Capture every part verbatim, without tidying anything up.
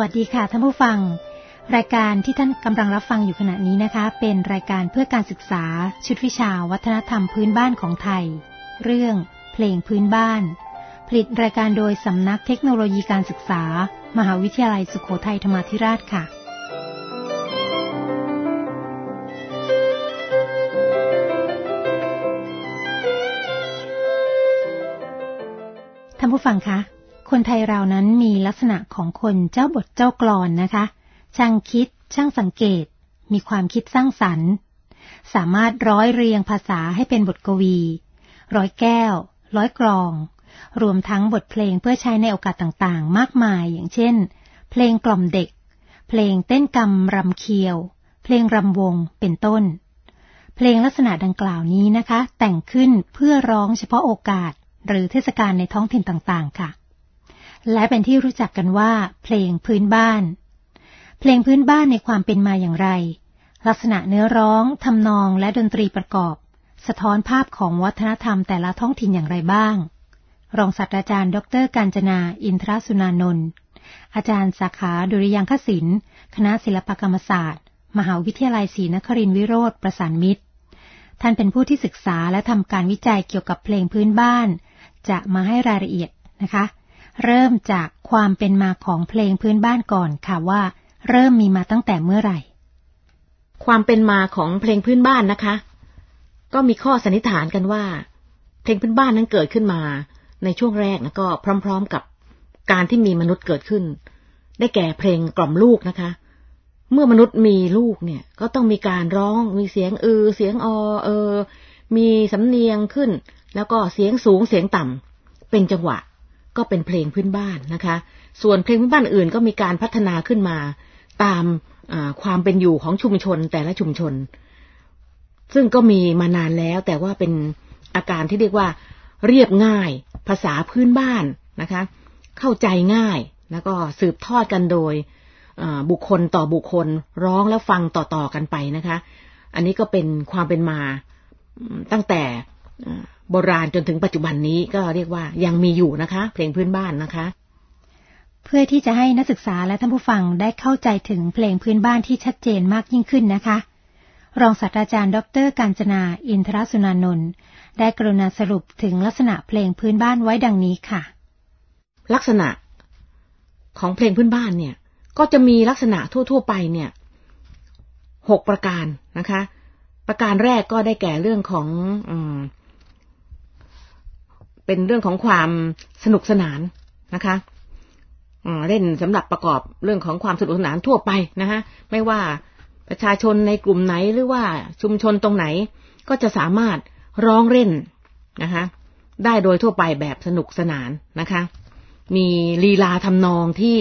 วัสดีค่ะท่านผู้ฟังรายการที่ท่านกำลังรับฟังอยู่ขณะนี้นะคะเป็นรายการเพื่อการศึกษาชุดวิชาวัฒนธรรมพื้นบ้านของไทยเรื่องเพลงพื้นบ้านผลิตรายการโดยสำนักเทคโนโลยีการศึกษามหาวิทยาลัยสุโขทัยธรรมาธิราชค่ะท่านผู้ฟังคะคนไทยเรานั้นมีลักษณะของคนเจ้าบทเจ้ากลอนนะคะช่างคิดช่างสังเกตมีความคิดสร้างสรรค์สามารถร้อยเรียงภาษาให้เป็นบทกวีร้อยแก้วร้อยกลองรวมทั้งบทเพลงเพื่อใช้ในโอกาสต่างๆมากมายอย่างเช่นเพลงกล่อมเด็กเพลงเต้นกำรำเคียวเพลงรำวงเป็นต้นเพลงลักษณะดังกล่าวนี้นะคะแต่งขึ้นเพื่อร้องเฉพาะโอกาสหรือเทศกาลในท้องถิ่นต่างๆค่ะและเป็นที่รู้จักกันว่าเพลงพื้นบ้านเพลงพื้นบ้านในความเป็นมาอย่างไรลักษณะเนื้อร้องทำนองและดนตรีประกอบสะท้อนภาพของวัฒนธรรมแต่ละท้องถิ่นอย่างไรบ้างรองศาสตราจารย์ดร.กาญจนาอินทรสุนานนท์อาจารย์สาขาดุริยางคศิลป์คณะศิลปกรรมศาสตร์มหาวิทยาลัยศรีนครินทรวิโรธประสานมิตรท่านเป็นผู้ที่ศึกษาและทำการวิจัยเกี่ยวกับเพลงพื้นบ้านจะมาให้รายละเอียดนะคะเริ่มจากความเป็นมาของเพลงพื้นบ้านก่อนค่ะว่าเริ่มมีมาตั้งแต่เมื่อไหร่ความเป็นมาของเพลงพื้นบ้านนะคะก็มีข้อสันนิษฐานกันว่าเพลงพื้นบ้านนั้นเกิดขึ้นมาในช่วงแรกแล้วก็พร้อมๆกับการที่มีมนุษย์เกิดขึ้นได้แก่เพลงกล่อมลูกนะคะเมื่อมนุษย์มีลูกเนี่ยก็ต้องมีการร้องมีเสียงเออเสียงอเออมีสำเนียงขึ้นแล้วก็เสียงสูงเสียงต่ำเป็นจังหวะก็เป็นเพลงพื้นบ้านนะคะส่วนเพลงพื้นบ้านอื่นก็มีการพัฒนาขึ้นมาตามความเป็นอยู่ของชุมชนแต่ละชุมชนซึ่งก็มีมานานแล้วแต่ว่าเป็นอาการที่เรียกว่าเรียบง่ายภาษาพื้นบ้านนะคะเข้าใจง่ายแล้วก็สืบทอดกันโดยบุคคลต่อบุคคลร้องแล้วฟังต่อๆกันไปนะคะอันนี้ก็เป็นความเป็นมาตั้งแต่โบราณจนถึงปัจจุบันนี้ก็เรียกว่ายังมีอยู่นะคะเพลงพื้นบ้านนะคะเพื่อที่จะให้นักศึกษาและท่านผู้ฟังได้เข้าใจถึงเพลงพื้นบ้านที่ชัดเจนมากยิ่งขึ้นนะคะรองศาสตราจารย์ดร.กาญจนาอินทรสุนานนท์ได้กรุณาสรุปถึงลักษณะเพลงพื้นบ้านไว้ดังนี้ค่ะลักษณะของเพลงพื้นบ้านเนี่ยก็จะมีลักษณะทั่วๆไปเนี่ยหกประการนะคะประการแรกก็ได้แก่เรื่องของอืมเป็นเรื่องของความสนุกสนานนะคะเล่นสำหรับประกอบเรื่องของความสนุกสนานทั่วไปนะคะไม่ว่าประชาชนในกลุ่มไหนหรือว่าชุมชนตรงไหนก็จะสามารถร้องเล่นนะคะได้โดยทั่วไปแบบสนุกสนานนะคะมีลีลาทำนองที่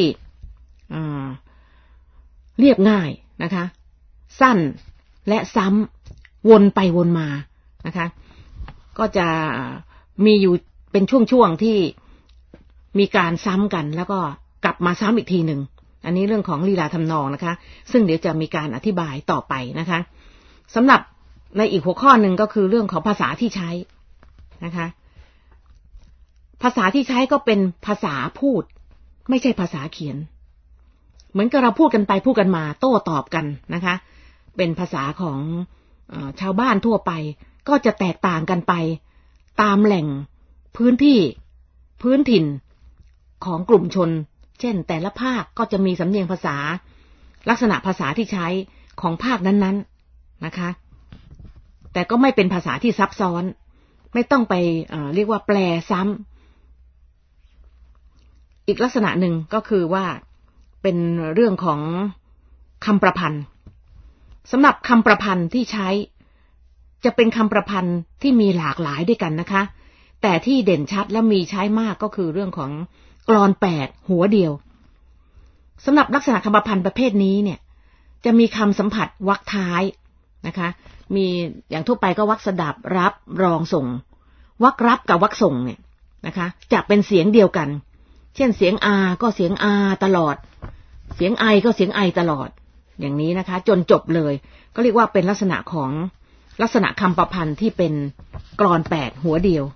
เรียบง่ายนะคะสั้นและซ้ำวนไปวนมานะคะก็จะมีอยู่เป็นช่วงๆที่มีการซ้ำกันแล้วก็กลับมาซ้ำอีกทีหนึ่งอันนี้เรื่องของลีลาทำนองนะคะซึ่งเดี๋ยวจะมีการอธิบายต่อไปนะคะสำหรับในอีกหัวข้อหนึ่งก็คือเรื่องของภาษาที่ใช้นะคะภาษาที่ใช้ก็เป็นภาษาพูดไม่ใช่ภาษาเขียนเหมือนกับเราพูดกันไปพูดกันมาโต้ตอบกันนะคะเป็นภาษาของเอ่อชาวบ้านทั่วไปก็จะแตกต่างกันไปตามแหล่งพื้นที่พื้นถิ่นของกลุ่มชนเช่นแต่ละภาคก็จะมีสำเนียงภาษาลักษณะภาษาที่ใช้ของภาคนั้นๆนะคะแต่ก็ไม่เป็นภาษาที่ซับซ้อนไม่ต้องไปเอ่อเรียกว่าแปลซ้ำอีกลักษณะหนึ่งก็คือว่าเป็นเรื่องของคำประพันธ์สำหรับคำประพันธ์ที่ใช้จะเป็นคำประพันธ์ที่มีหลากหลายด้วยกันนะคะแต่ที่เด่นชัดและมีใช้มากก็คือเรื่องของกลอนแปดหัวเดียวสำหรับลักษณะคำประพันธ์ประเภทนี้เนี่ยจะมีคำสัมผัสวรรคท้ายนะคะมีอย่างทั่วไปก็วรรคสดับรับรองส่งวรรครับกับวรรคส่งเนี่ยนะคะจะเป็นเสียงเดียวกันเช่นเสียงอาก็เสียงอาตลอดเสียงไอก็เสียงไอตลอดอย่างนี้นะคะจนจบเลยก็เรียกว่าเป็นลักษณะของลักษณะคำประพันธ์ที่เป็นกลอนแปดหัวเดียว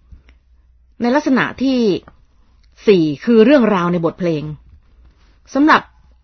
ในลักษณะที่สี่คือเรื่องราวในบทเพลงสำหรับ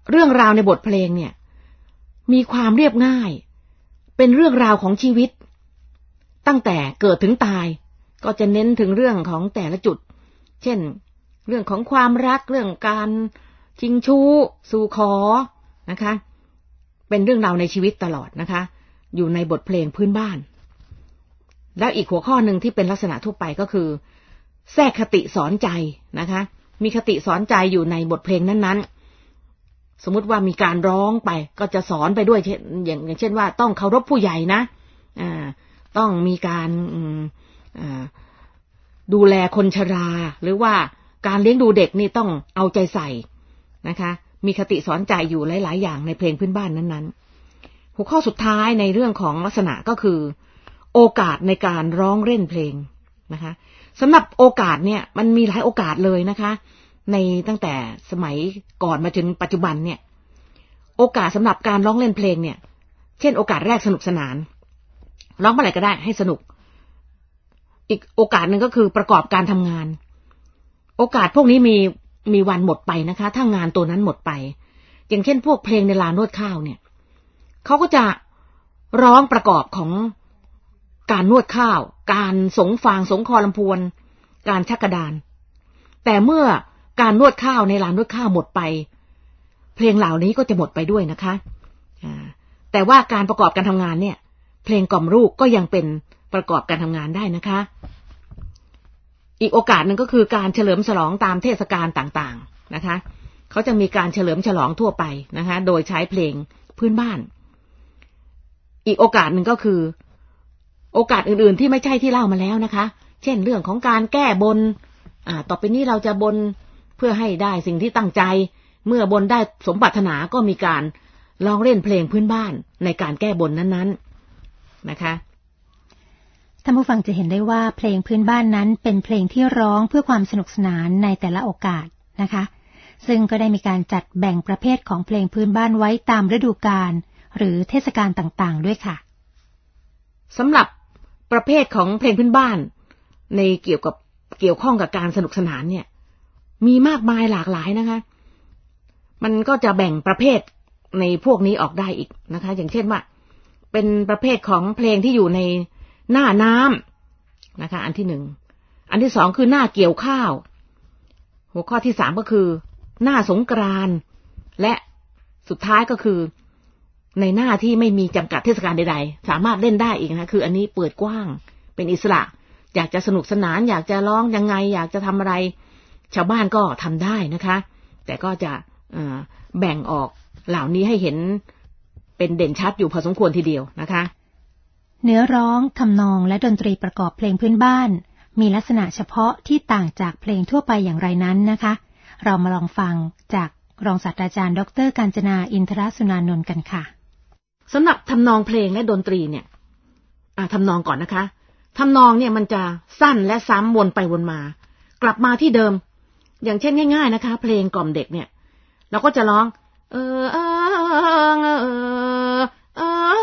เรื่องราวในบทเพลงเนี่ยมีความเรียบง่ายเป็นเรื่องราวของชีวิตตั้งแต่เกิดถึงตายก็จะเน้นถึงเรื่องของแต่ละจุดเช่นเรื่องของความรักเรื่องการชิงชู้สู่ขอนะคะเป็นเรื่องราวในชีวิตตลอดนะคะอยู่ในบทเพลงพื้นบ้านแล้วอีกหัวข้อหนึ่งที่เป็นลักษณะทั่วไปก็คือแทรกคติสอนใจนะคะมีคติสอนใจอยู่ในบทเพลงนั้นๆสมมุติว่ามีการร้องไปก็จะสอนไปด้วยอย่างอย่างเช่นว่าต้องเคารพผู้ใหญ่นะอ่าต้องมีการอ่าดูแลคนชราหรือว่าการเลี้ยงดูเด็กนี่ต้องเอาใจใส่นะคะมีคติสอนใจอยู่หลายๆอย่างในเพลงพื้นบ้านนั้นๆหัวข้อสุดท้ายในเรื่องของลักษณะก็คือโอกาสในการร้องเล่นเพลงนะคะสำหรับโอกาสเนี่ยมันมีหลายโอกาสเลยนะคะในตั้งแต่สมัยก่อนมาจนปัจจุบันเนี่ยโอกาสสำหรับการร้องเล่นเพลงเนี่ยเช่นโอกาสแรกสนุกสนานร้องเมื่อไหร่ก็ได้ให้สนุกอีกโอกาสหนึ่งก็คือประกอบการทำงานโอกาสพวกนี้มีมีวันหมดไปนะคะถ้างานตัวนั้นหมดไปอย่างเช่นพวกเพลงในลานนวดข้าวเนี่ยเขาก็จะร้องประกอบของการนวดข้าวการสงฟางสงคอลำพวนการชักกระดานแต่เมื่อการนวดข้าวในลานนวดข้าวหมดไปเพลงเหล่านี้ก็จะหมดไปด้วยนะคะแต่ว่าการประกอบการทำงานเนี่ยเพลงกล่อมลูกก็ยังเป็นประกอบการทำงานได้นะคะอีกโอกาสหนึ่งก็คือการเฉลิมฉลองตามเทศกาลต่างๆนะคะเขาจะมีการเฉลิมฉลองทั่วไปนะคะโดยใช้เพลงพื้นบ้านอีกโอกาสหนึ่งก็คือโอกาสอื่นๆที่ไม่ใช่ที่เล่ามาแล้วนะคะเช่นเรื่องของการแก้บนอ่าต่อไปนี้เราจะบนเพื่อให้ได้สิ่งที่ตั้งใจเมื่อบนได้สมปรารถนาก็มีการร้องเล่นเพลงพื้นบ้านในการแก้บนนั้นๆนะคะท่านผู้ฟังจะเห็นได้ว่าเพลงพื้นบ้านนั้นเป็นเพลงที่ร้องเพื่อความสนุกสนานในแต่ละโอกาสนะคะซึ่งก็ได้มีการจัดแบ่งประเภทของเพลงพื้นบ้านไว้ตามฤดูกาลหรือเทศกาลต่างๆด้วยค่ะสำหรับประเภทของเพลงพื้นบ้านในเกี่ยวกับเกี่ยวข้องกับการสนุกสนานเนี่ยมีมากมายหลากหลายนะคะมันก็จะแบ่งประเภทในพวกนี้ออกได้อีกนะคะอย่างเช่นว่าเป็นประเภทของเพลงที่อยู่ในหน้าน้ำนะคะอันที่หนึ่งอันที่สองคือหน้าเกี่ยวข้าวหัวข้อที่สามก็คือหน้าสงกรานต์และสุดท้ายก็คือในหน้าที่ไม่มีจำกัดเทศกาลใดๆสามารถเล่นได้อีกนะคะคืออันนี้เปิดกว้างเป็นอิสระอยากจะสนุกสนานอยากจะร้องยังไงอยากจะทำอะไรชาวบ้านก็ทำได้นะคะแต่ก็จะแบ่งออกเหล่านี้ให้เห็นเป็นเด่นชัดอยู่พอสมควรทีเดียวนะคะเนื้อร้องทำนองและดนตรีประกอบเพลงพื้นบ้านมีลักษณะเฉพาะที่ต่างจากเพลงทั่วไปอย่างไรนั้นนะคะเรามาลองฟังจากรองศาสตราจารย์ดร.กาญจนาอินทรสุนานนท์กันค่ะสำหรับทำนองเพลงและดนตรีเนี่ยอ่าทำนองก่อนนะคะทำนองเนี่ยมันจะสั้นและซ้ำวนไปวนมากลับมาที่เดิมอย่างเช่นง่ายๆนะคะเพลงกล่อมเด็กเนี่ยเราก็จะร้องเออเออเออเออ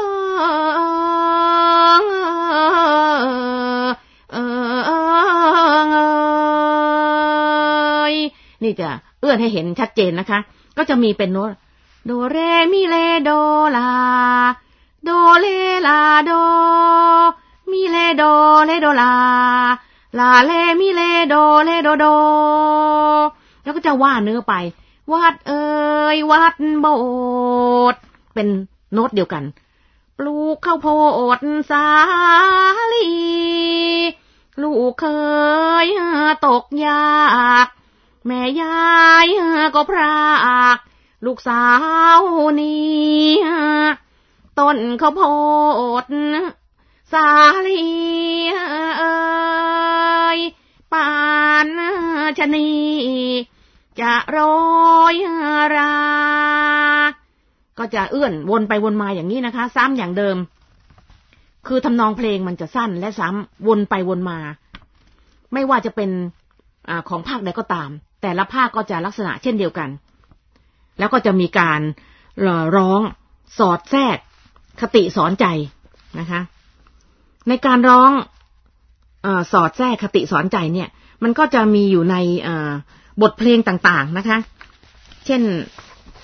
นี่จะเอื้อนให้เห็นชัดเจนนะคะก็จะมีเป็นโน้ตโดเรมิเลโดลาโดเลลาโดมิเลโดเลโดลาลาเลมิเลโดเลโดโดแล้วก็จะว่าเนื้อไปวัดเอ่ยวัดโบสถ์เป็นโน้ตเดียวกันปลูกข้าวโพดสาลีลูกเคยตกยากแม่ยายก็พรากลูกสาวนี้ต้นข้าวโพดสาลีเอ่ยปานชะนีจะโรยราก็จะเอื้อนวนไปวนมาอย่างนี้นะคะซ้ำอย่างเดิมคือทำนองเพลงมันจะสั้นและซ้ำวนไปวนมาไม่ว่าจะเป็นอ่าของภาคใดก็ตามแต่ละภาคก็จะลักษณะเช่นเดียวกันแล้วก็จะมีการร้องสอดแทรกคติสอนใจนะคะในการร้องเอ่อสอดแทรกคติสอนใจเนี่ยมันก็จะมีอยู่ในเอ่อบทเพลงต่างๆนะคะเช่น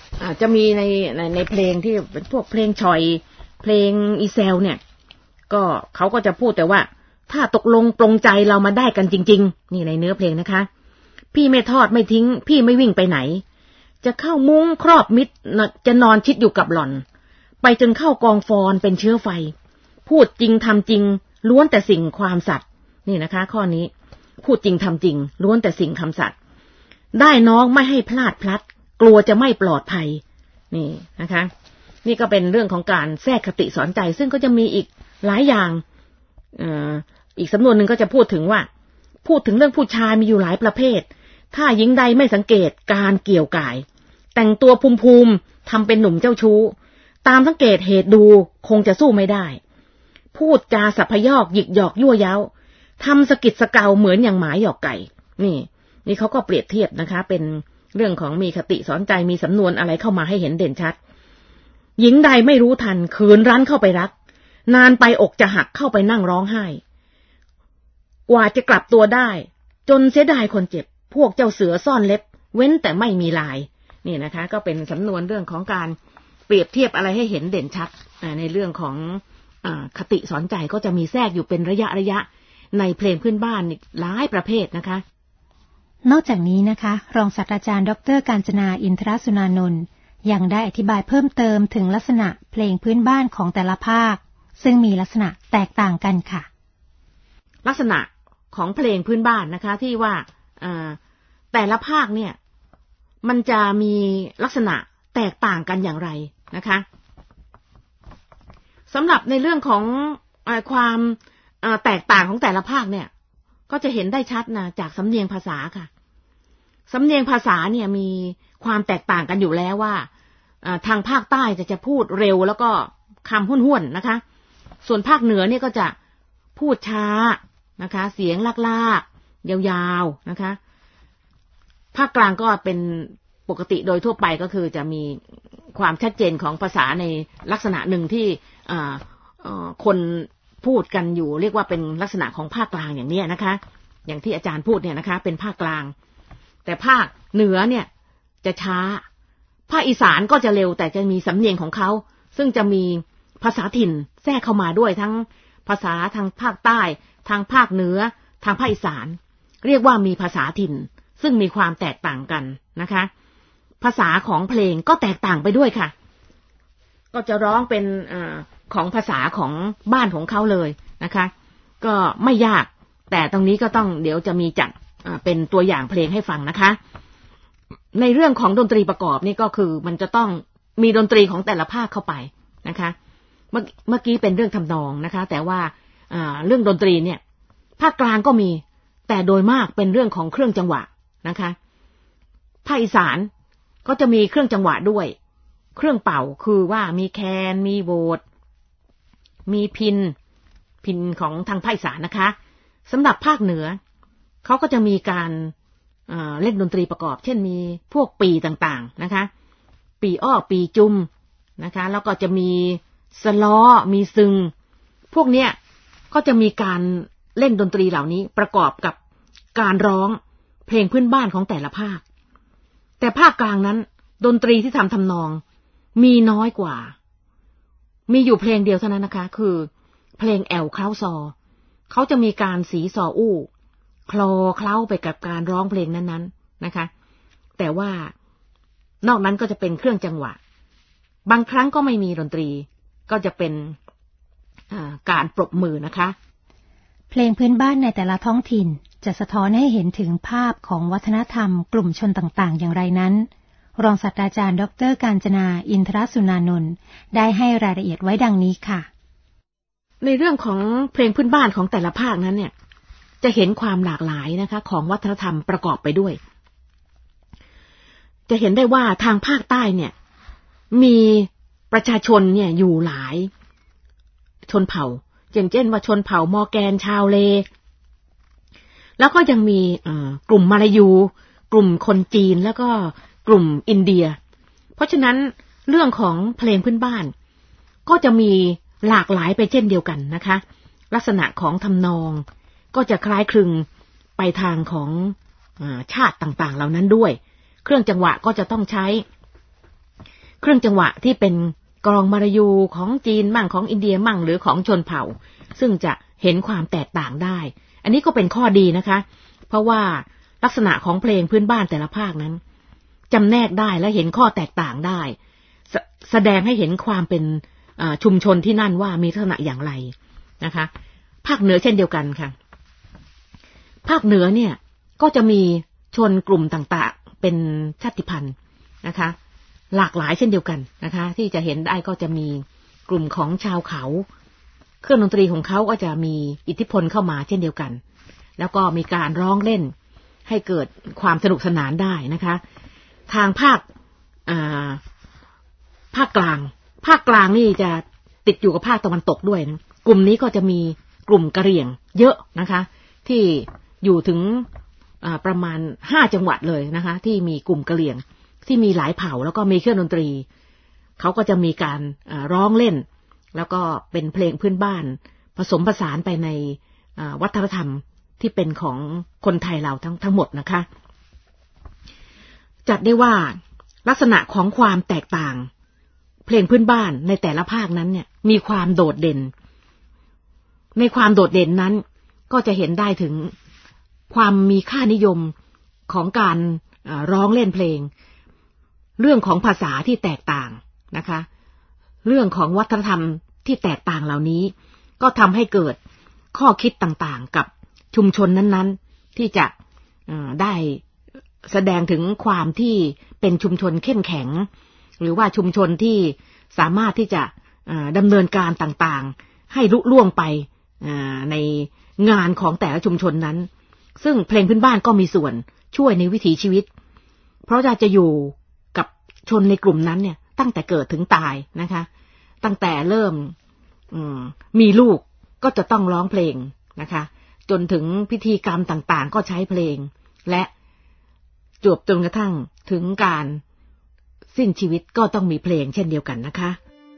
อาจจะมีในในในเพลงที่เป็นพวกเพลงชอยเพลงอีเซลเนี่ยก็เขาก็จะพูดแต่ว่าถ้าตกลงปลงใจเรามาได้กันจริงๆนี่ในเนื้อเพลงนะคะพี่ไม่ทอดไม่ทิ้งพี่ไม่วิ่งไปไหนจะเข้ามุ้งครอบมิดจะนอนชิดอยู่กับหล่อนไปจนเข้ากองฟอนเป็นเชื้อไฟพูดจริงทำจริงล้วนแต่สิ่งความสัตย์นี่นะคะข้อนี้พูดจริงทำจริงล้วนแต่สิ่งคำสัตย์ได้น้องไม่ให้พลาดพลัดกลัวจะไม่ปลอดภัยนี่นะคะนี่ก็เป็นเรื่องของการแทรกคติสอนใจซึ่งก็จะมีอีกหลายอย่างเอ่ออีกสำนวนหนึ่งก็จะพูดถึงว่าพูดถึงเรื่องผู้ชายมีอยู่หลายประเภทถ้าหญิงใดไม่สังเกตการเกี่ยวก่ายแต่งตัวภูมิๆทำเป็นหนุ่มเจ้าชู้ตามสังเกตเหตุดูคงจะสู้ไม่ได้พูดจาสัพยอกหยิกหยอกยั่วเย้าทำสกิดสะเกาเหมือนอย่างหมาหยอกไก่นี่นี่เขาก็เปรียบเทียบนะคะเป็นเรื่องของมีคติสอนใจมีสำนวนอะไรเข้ามาให้เห็นเด่นชัดหญิงใดไม่รู้ทันคืนรั้นเข้าไปรักนานไปอกจะหักเข้าไปนั่งร้องไห้กว่าจะกลับตัวได้จนเสียดายคนเจ็บพวกเจ้าเสือซ่อนเล็บเว้นแต่ไม่มีลายนี่นะคะก็เป็นสำนวนเรื่องของการเปรียบเทียบอะไรให้เห็นเด่นชัดในเรื่องของคติสอนใจก็จะมีแทรกอยู่เป็นระยะระยะในเพลงพื้นบ้านหลายประเภทนะคะนอกจากนี้นะคะรองศาสตราจารย์ดร.กาญจนาอินทรสุนานนท์ยังได้อธิบายเพิ่มเติมถึงลักษณะเพลงพื้นบ้านของแต่ละภาคซึ่งมีลักษณะแตกต่างกันค่ะลักษณะของเพลงพื้นบ้านนะคะที่ว่าแต่ละภาคเนี่ยมันจะมีลักษณะแตกต่างกันอย่างไรนะคะสำหรับในเรื่องของความแตกต่างของแต่ละภาคเนี่ยก็จะเห็นได้ชัดนะจากสำเนียงภาษาค่ะสำเนียงภาษาเนี่ยมีความแตกต่างกันอยู่แล้วว่าทางภาคใต้จะจะพูดเร็วแล้วก็คำห้วนๆนะคะส่วนภาคเหนือเนี่ยก็จะพูดช้านะคะเสียงลากๆยาวๆนะคะภาคกลางก็เป็นปกติโดยทั่วไปก็คือจะมีความชัดเจนของภาษาในลักษณะหนึ่งที่คนพูดกันอยู่เรียกว่าเป็นลักษณะของภาคกลางอย่างนี้นะคะอย่างที่อาจารย์พูดเนี่ยนะคะเป็นภาคกลางแต่ภาคเหนือเนี่ยจะช้าภาคอีสานก็จะเร็วแต่จะมีสำเนียงของเขาซึ่งจะมีภาษาถิ่นแทรกเข้ามาด้วยทั้งภาษาทางภาคใต้ทางภาคเหนือทางภาคอีสานเรียกว่ามีภาษาถิ่นซึ่งมีความแตกต่างกันนะคะภาษาของเพลงก็แตกต่างไปด้วยค่ะก็จะร้องเป็นเอ่อของภาษาของบ้านของเขาเลยนะคะก็ไม่ยากแต่ตรงนี้ก็ต้องเดี๋ยวจะมีจัดเป็นตัวอย่างเพลงให้ฟังนะคะในเรื่องของดนตรีประกอบนี่ก็คือมันจะต้องมีดนตรีของแต่ละภาคเข้าไปนะคะเมื่อเมื่อกี้เป็นเรื่องทำนองนะคะแต่ว่าเรื่องดนตรีเนี่ยภาคกลางก็มีแต่โดยมากเป็นเรื่องของเครื่องจังหวะนะคะภาคอีสานก็จะมีเครื่องจังหวะด้วยเครื่องเป่าคือว่ามีแคนมีโวดมีพินพินของทางภาคอีสานนะคะสำหรับภาคเหนือเขาก็จะมีการเล่นดนตรีประกอบเช่นมีพวกปีต่างๆนะคะปีอ้อปีจุ่มนะคะแล้วก็จะมีสล้อมีซึงพวกเนี้ยก็จะมีการเล่นดนตรีเหล่านี้ประกอบกับการร้องเพลงพื้นบ้านของแต่ละภาคแต่ภาคกลางนั้นดนตรีที่ทำทำนองมีน้อยกว่ามีอยู่เพลงเดียวเท่านั้นนะคะคือเพลงแอวเคล้าซอเขาจะมีการสีซออู้คลอเคล้าไปกับการร้องเพลงนั้นๆนะคะแต่ว่านอกนั้นก็จะเป็นเครื่องจังหวะบางครั้งก็ไม่มีดนตรีก็จะเป็นการปรบมือนะคะเพลงพื้นบ้านในแต่ละท้องถิ่นจะสะท้อนให้เห็นถึงภาพของวัฒนธรรมกลุ่มชนต่างๆอย่างไรนั้นรองศาสตราจารย์ดร.กาญจนาอินทรสุนานนท์ได้ให้รายละเอียดไว้ดังนี้ค่ะในเรื่องของเพลงพื้นบ้านของแต่ละภาคนั้นเนี่ยจะเห็นความหลากหลายนะคะของวัฒนธรรมประกอบไปด้วยจะเห็นได้ว่าทางภาคใต้เนี่ยมีประชาชนเนี่ยอยู่หลายชนเผ่าอย่างเช่นว่าชนเผ่ามอร์แกนชาวเลแล้วก็ยังมีกลุ่มมาลายูกลุ่มคนจีนแล้วก็กลุ่มอินเดียเพราะฉะนั้นเรื่องของเพลงพื้นบ้านก็จะมีหลากหลายไปเช่นเดียวกันนะคะลักษณะของทำนองก็จะคล้ายคลึงไปทางของชาติต่างๆเหล่านั้นด้วยเครื่องจังหวะก็จะต้องใช้เครื่องจังหวะที่เป็นกลองมาลายูของจีนมั่งของอินเดียมั่งหรือของชนเผ่าซึ่งจะเห็นความแตกต่างได้อันนี้ก็เป็นข้อดีนะคะเพราะว่าลักษณะของเพลงพื้นบ้านแต่ละภาคนั้นจำแนกได้และเห็นข้อแตกต่างได้แส, แสดงให้เห็นความเป็นชุมชนที่นั่นว่ามีลักษณะอย่างไรนะคะภาคเหนือเช่นเดียวกันค่ะภาคเหนือเนี่ยก็จะมีชนกลุ่มต่างๆเป็นชาติพันธุ์นะคะหลากหลายเช่นเดียวกันนะคะที่จะเห็นได้ก็จะมีกลุ่มของชาวเขาเครื่องดนตรีของเขาก็จะมีอิทธิพลเข้ามาเช่นเดียวกันแล้วก็มีการร้องเล่นให้เกิดความสนุกสนานได้นะคะทางภาคภาคกลางภาคกลางนี่จะติดอยู่กับภาคตะวันตกด้วยนะกลุ่มนี้ก็จะมีกลุ่มกะเหรี่ยงเยอะนะคะที่อยู่ถึงประมาณห้าจังหวัดเลยนะคะที่มีกลุ่มกะเหรี่ยงที่มีหลายเผ่าแล้วก็มีเครื่องดนตรีเขาก็จะมีการร้องเล่นแล้วก็เป็นเพลงพื้นบ้านผสมผสานไปในวัฒนธรรมที่เป็นของคนไทยเราทั้งทั้งหมดนะคะจัดได้ว่าลักษณะของความแตกต่างเพลงพื้นบ้านในแต่ละภาคนั้นเนี่ยมีความโดดเด่นในความโดดเด่นนั้นก็จะเห็นได้ถึงความมีค่านิยมของการร้องเล่นเพลงเรื่องของภาษาที่แตกต่างนะคะเรื่องของวัฒนธรรมที่แตกต่างเหล่านี้ก็ทำให้เกิดข้อคิดต่างๆกับชุมชนนั้นๆที่จะได้แสดงถึงความที่เป็นชุมชนเข้มแข็งหรือว่าชุมชนที่สามารถที่จะดำเนินการต่างๆให้ลุล่วงไปในงานของแต่ละชุมชนนั้นซึ่งเพลงพื้นบ้านก็มีส่วนช่วยในวิถีชีวิตเพราะจะจะอยู่กับชนในกลุ่มนั้นเนี่ยตั้งแต่เกิดถึงตายนะคะตั้งแต่เริ่มมีลูกก็จะต้องร้องเพลงนะคะจนถึงพิธีกรรมต่างๆก็ใช้เพลงและจวบจนกระทั่งถึงการสิ้นชีวิตก็ต้องมีเพลงเช่นเดียวกันนะคะ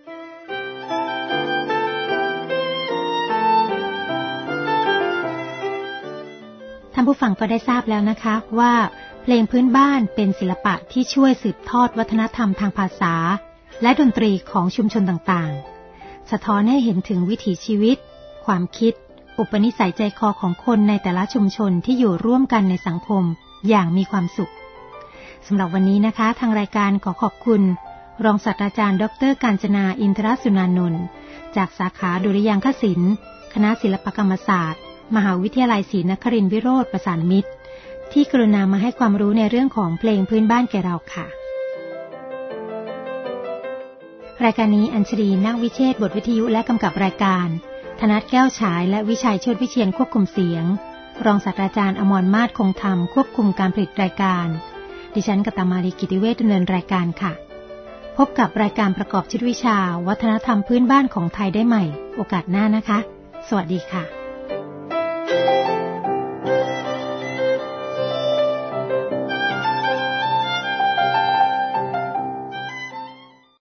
ท่านผู้ฟังก็ได้ทราบแล้วนะคะว่าเพลงพื้นบ้านเป็นศิลปะที่ช่วยสืบทอดวัฒนธรรมทางภาษาและดนตรีของชุมชนต่างๆสะท้อนให้เห็นถึงวิถีชีวิตความคิดอุปนิสัยใจคอของคนในแต่ละชุมชนที่อยู่ร่วมกันในสังคมอย่างมีความสุขสำหรับวันนี้นะคะทางรายการขอขอบคุณรองศาสตราจารย์ดร.กาญจนาอินทรสุนานนท์จากสาขาดุริยางคศิลป์คณะศิลปกรรมศาสตร์มหาวิทยาลัยศรีนครินทรวิโรธประสานมิตรที่กรุณามาให้ความรู้ในเรื่องของเพลงพื้นบ้านแก่เราค่ะรายการนี้อัญชลีนักวิเชษฐ์บทวิทยุและกำกับรายการธนัทแก้วฉายและวิชัยโชติวิเชียรควบคุมเสียงรองศาสตราจารย์อมรมาศคงธรรมควบคุมการผลิตรายการดิฉันกตมาลีกิติเวชดำเนินรายการค่ะพบกับรายการประกอบชุดวิชาวัฒนธรรมพื้นบ้านของไทยได้ใหม่โอกาสหน้านะคะสวัสดีค่ะ